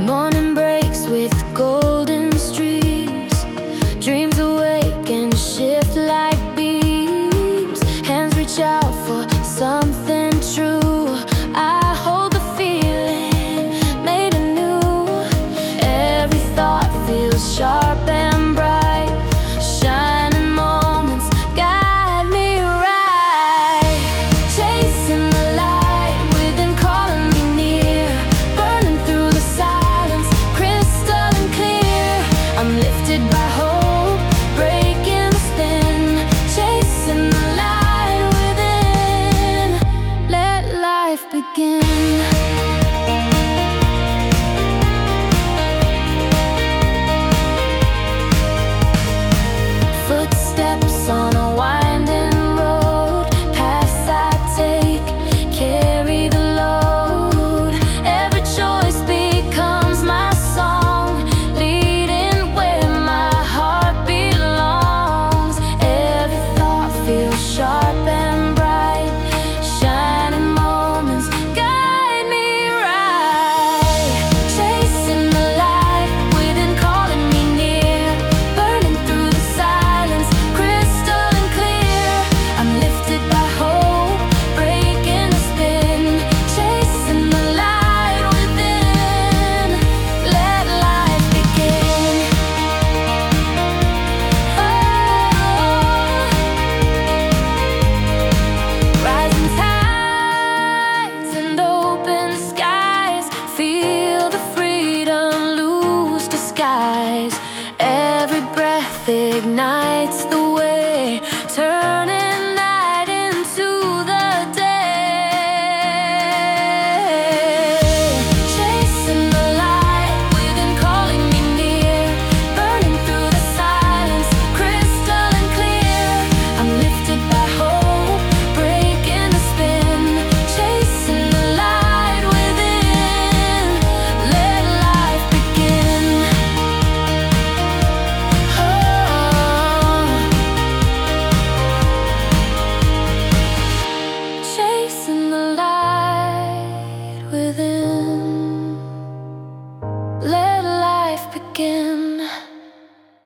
Morning breaks with golden streams. Dreams awake and shift like beams. Hands reach out for something true. I hold the feeling made anew. Every thought feels sharp and bright. Shining moments guide me right. Chasing the light within, calling me near. Burning through the silence, crystalline clear. I'm lifted by hope, breaking the spin. Chasing the light within, let life begin. Footsteps on a winding road, paths I take, carry the load. Every choice becomes my song, leading where my heart belongs. Every thought feels sharp and bright. Shining moments guide me right. Chasing the light within, calling me near. Burning through the silence, crystalline clear. I'm lifted by hope, breaking the spin. Chasing the light within, let life begin. Rising tides and open skies, feel the freedom lose disguise. Every breath ignites